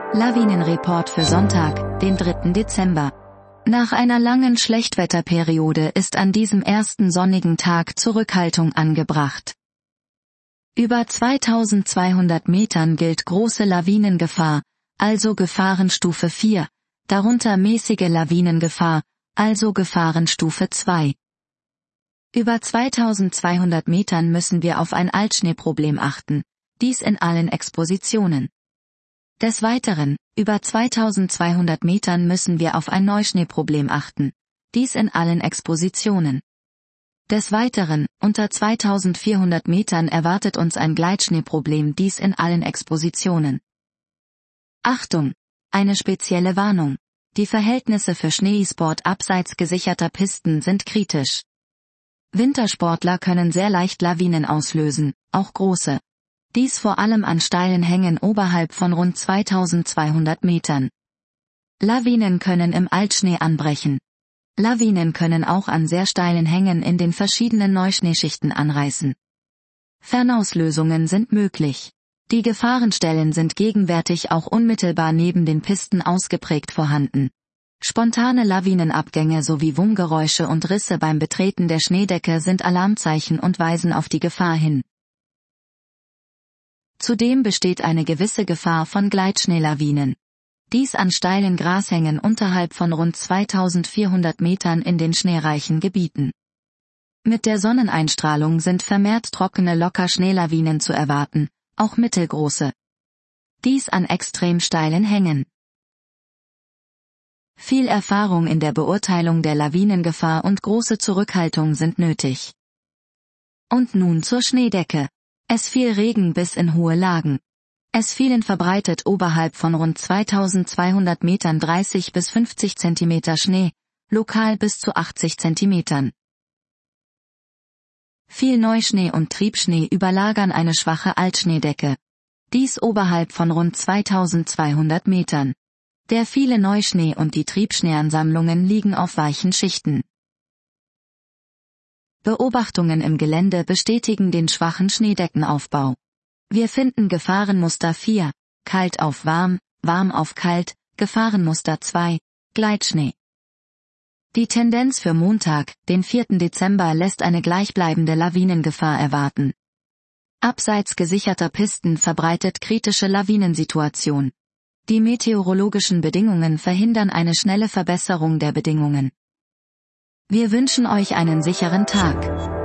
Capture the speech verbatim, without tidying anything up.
Lawinenreport für Sonntag, den dritten Dezember. Nach einer langen Schlechtwetterperiode ist an diesem ersten sonnigen Tag Zurückhaltung angebracht. Über zweitausendzweihundert Metern gilt große Lawinengefahr, also Gefahrenstufe vier, darunter mäßige Lawinengefahr, also Gefahrenstufe zwei. Über zweitausendzweihundert Metern müssen wir auf ein Altschneeproblem achten, dies in allen Expositionen. Des Weiteren, über zweitausendzweihundert Metern müssen wir auf ein Neuschneeproblem achten, dies in allen Expositionen. Des Weiteren, unter zweitausendvierhundert Metern erwartet uns ein Gleitschneeproblem, dies in allen Expositionen. Achtung! Eine spezielle Warnung. Die Verhältnisse für Schneesport abseits gesicherter Pisten sind kritisch. Wintersportler können sehr leicht Lawinen auslösen, auch große. Dies vor allem an steilen Hängen oberhalb von rund zweitausendzweihundert Metern. Lawinen können im Altschnee anbrechen. Lawinen können auch an sehr steilen Hängen in den verschiedenen Neuschneeschichten anreißen. Fernauslösungen sind möglich. Die Gefahrenstellen sind gegenwärtig auch unmittelbar neben den Pisten ausgeprägt vorhanden. Spontane Lawinenabgänge sowie Wummgeräusche und Risse beim Betreten der Schneedecke sind Alarmzeichen und weisen auf die Gefahr hin. Zudem besteht eine gewisse Gefahr von Gleitschneelawinen. Dies an steilen Grashängen unterhalb von rund zweitausendvierhundert Metern in den schneereichen Gebieten. Mit der Sonneneinstrahlung sind vermehrt trockene Lockerschneelawinen zu erwarten, auch mittelgroße. Dies an extrem steilen Hängen. Viel Erfahrung in der Beurteilung der Lawinengefahr und große Zurückhaltung sind nötig. Und nun zur Schneedecke. Es fiel Regen bis in hohe Lagen. Es fielen verbreitet oberhalb von rund zweitausendzweihundert Metern dreißig bis fünfzig Zentimeter Schnee, lokal bis zu achtzig Zentimetern. Viel Neuschnee und Triebschnee überlagern eine schwache Altschneedecke. Dies oberhalb von rund zweitausendzweihundert Metern. Der viele Neuschnee und die Triebschneeansammlungen liegen auf weichen Schichten. Beobachtungen im Gelände bestätigen den schwachen Schneedeckenaufbau. Wir finden Gefahrenmuster vier, kalt auf warm, warm auf kalt, Gefahrenmuster zwei, Gleitschnee. Die Tendenz für Montag, den vierten Dezember lässt eine gleichbleibende Lawinengefahr erwarten. Abseits gesicherter Pisten verbreitet kritische Lawinensituation. Die meteorologischen Bedingungen verhindern eine schnelle Verbesserung der Bedingungen. Wir wünschen euch einen sicheren Tag.